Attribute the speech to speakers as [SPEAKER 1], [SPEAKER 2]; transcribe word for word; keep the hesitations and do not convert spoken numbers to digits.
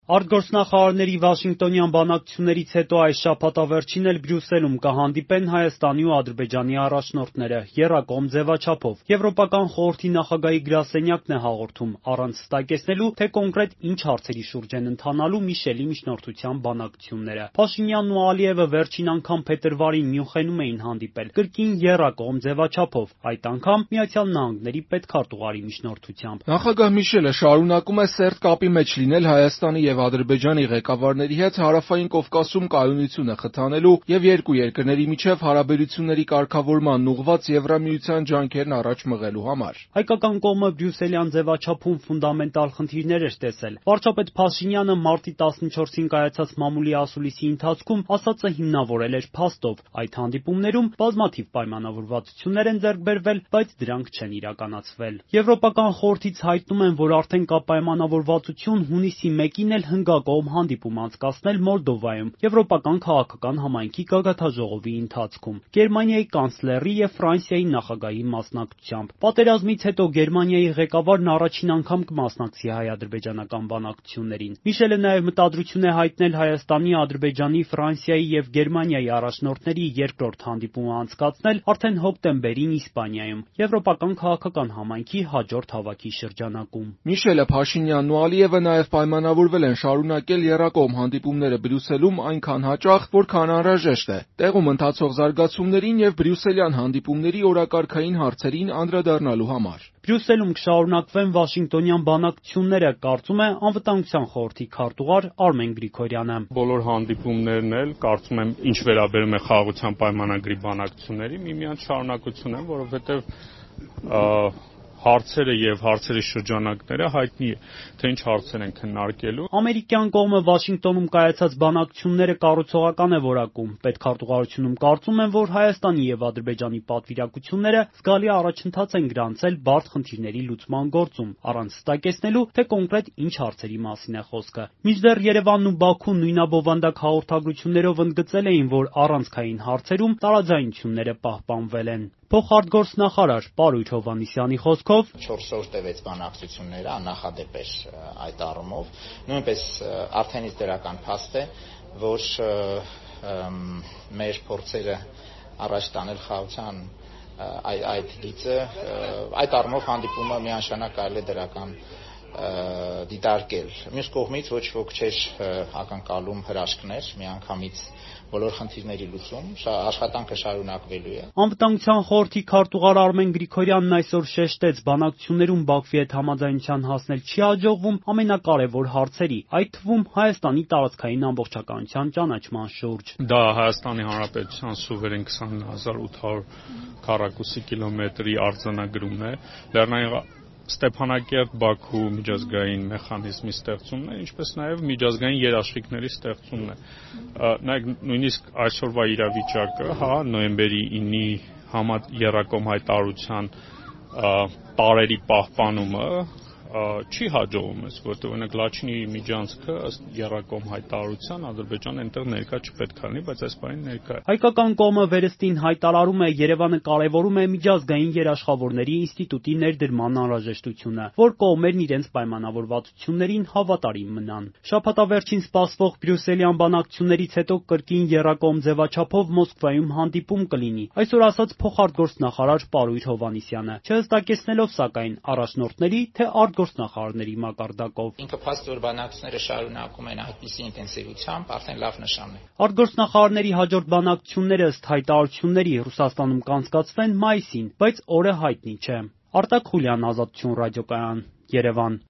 [SPEAKER 1] Արտգործնախարարների Վաշինգտոնյան բանակցություններից հետո այս շաբաթավերջին էլ Բրյուսելում կհանդիպեն Հայաստանի ու Ադրբեջանի առաջնորդները եռակողմ ձևաչափով։ Եվրոպական խորհրդի նախագահի գրասենյակն է հաղորդում, առանց հստակեցնելու, թե կոնկրետ ինչ հարցերի շուրջ են ընթանալու Միշելի միջնորդությամբ բանակցությունները։ Փաշինյանն ու Ալիևը վերջին անգամ փետրվարին Մյունխենում էին հանդիպել, կրկին եռակողմ ձևաչափով, այդ անգամ Միացյալ Նահանգների պետքարտուղարի միջնորդությամբ։
[SPEAKER 2] Նախագահ Միշելը շարունակում է սերտ կապի մեջ լինել Հայաստանի և Ադրբեջանի ղեկավարների հետ Հարավային Կովկասում կայունությունը խթանելու և երկու երկրների միջև հարաբերությունների կարգավորմանն ուղղված Եվրամիության ջանքերն առաջ մղելու համար։
[SPEAKER 1] Հայկական կողմը բրյուսելյան ձևաչափում ֆունդամենտալ խնդիրներ էր տեսել։ Վարչապետ Փաշինյանը մարտի տասնչորսին կայացած մամուլի ասուլիսի ընթացքում ասածը հիմնավորել էր փաստով։ Այդ հանդիպումներում բազմաթիվ պայմանավորվածություններ են ձեռք բերվել, բայց դրանք չեն իրականացվել։ Եվրոպական խորհրդից հայտնում են, որ արդեն կա պայմանավորվածություն հունիսի մեկին էլ հնգակողմ հանդիպում անցկացնել Մոլդովայում Եվրոպական քաղաքական համայնքի գագաթնաժողովի ընթացքում Գերմանիայի կանցլերի և Ֆրանսիայի նախագահի մասնակցությամբ։ Պատերազմից հետո Գերմանիայի ղեկավարն առաջին անգամ կմասնակցի հայ-ադրբեջանական բանակցություններին։ Միշելը նաև մտադրություն է հայտնել Հայաստանի, Ադրբեջանի, Ֆրանսիայի և Գերմանիայի առաջնորդների երկրորդ հանդիպումը անցկացնել արդեն հոկտեմբերին Իսպանիայում Եվրոպական քաղաքական համայնքի հաջորդ հավաքի շրջանակում։
[SPEAKER 2] Միշելը, Փաշինյանն ու Ալիևը նաև պայմանավորվել են շարունակել եռակողմ հանդիպումները Բրյուսելում այնքան հաճախ, որքան անհրաժեշտ է, տեղում ընթացող զարգացումներին և բրյուսելյան հանդիպումների օրակարգային հարցերին անդրադառնալու համար։
[SPEAKER 1] Բրյուսելում կշարունակվեն Վաշինգտոնյան բանակցությունները, կարծում է Անվտանգության խորհրդի քարտուղար Արմեն Գրիգորյանը։
[SPEAKER 3] Բոլոր հանդիպումներն էլ, կարծում եմ, ինչ վերաբերում է խաղաղության պայմանագրի բանակցությունների, միմյանց շարունակություն են, որովհետև հարցերը եւ հարցերի շրջանակները հայտնի է, թե ինչ հարցեր են քննարկելու։
[SPEAKER 1] Ամերիկյան կողմը Վաշինգտոնում կայացած բանակցությունները կառուցողական է որակում։ Պետքարտուղարությունում կարծում են, որ Հայաստանի եւ Ադրբեջանի պատվիրակությունները զգալի առաջընթաց են գրանցել բարդ խնդիրների լուծման գործում, առանց հստակեցնելու, թե կոնկրետ ինչ հարցերի մասին է խոսքը։ Մինչդեռ Երևանն ու Բաքուն նույնաբովանդակ հաղորդագրություններով ընդգծել էին, որ առանցքային հարցերում տարաձայնությունները պահպանվել են։ Փոխարտգործնախարար Պարույր Հովհաննիսյանի խոսքով
[SPEAKER 4] չորս օր տևեց բանակցությունները, աննախադեպ էր այդ առումով։ Նույնպես արդեն իսկ դրական փաստ է, որ մեր փորձերը առաջ տանել խաղաղության այդ գիծը, այդ առումով հանդիպումը միանշանակ կարելի է դրական դիտարկել։ Մյուս կողմից ոչ ոք չէր ակնկալում հրաշքներ, միանգամից բոլոր խնդիրների լուծում, աշխատանքը շարունակվելու է։
[SPEAKER 1] Անվտանգության խորհրդի քարտուղար Արմեն Գրիգորյանն այսօր շեշտեց, բանակցություններում Բաքվի հետ համաձայնության հասնել չի հաջողվում ամենակարևոր հարցերի, այդ թվում Հայաստանի տարածքային ամբողջականության ճանաչման շուրջ։
[SPEAKER 3] Դա Հայաստանի Հանրապետության սուվերեն քսան հազար ութ հարյուր քառակուսի կիլոմետրի արձանագրումն է, Լեռնային Ստեփանակերտ-Բաքու միջազգային մեխանիզմի ստեղծումն է, ինչպես նաև միջազգային երաշխիքների ստեղծումն է։ Նայեք, նույնիսկ այսօրվա իրավիճակը, հա, նոյեմբերի ինի համա եռակողմ հայտարարության տարերի պահպանումը չի հաջողվում ես, որտեղ օրինակ Լաչինի միջանցքը ըստ եռակողմ հայտարարության Ադրբեջանը այնտեղ ներկա չպետք է լինի, բայց այս բանի ներկա է։
[SPEAKER 1] Հայկական կողմը վերստին հայտարարում է, Երևանը կարևորում է միջազգային երաշխավորների ինստիտուտի ներդրման անհրաժեշտությունը, որ կողմերն իրենց պայմանավորվածություններին հավատարիմ մնան։ Շաբաթավերջին սպասվող բրյուսելյան բանակցություններից հետո կրկին եռակողմ ձևաչափով Մոսկվայում հանդիպում կլինի, այսօր ասաց փոխարտգործնախարար Պարույր Հովհաննիսյանը, չհստակեցնելով սակայն առաջնորդների, թե արտգործնախարարների մակարդակով։
[SPEAKER 4] Ինքը փաստ որ բանակցությունները շարունակում են այդպիսի ինտենսիվությամբ, արդեն լավ նշան է։
[SPEAKER 1] Արտգործնախարարների հաջորդ բանակցությունները ըստ հայտարարությունների Ռուսաստանում կանցկացվեն մայիսին, բայց օրը հայտնի չէ։ Արտակ Խուլյան, Ազատություն ռադիոկայան, Երևան։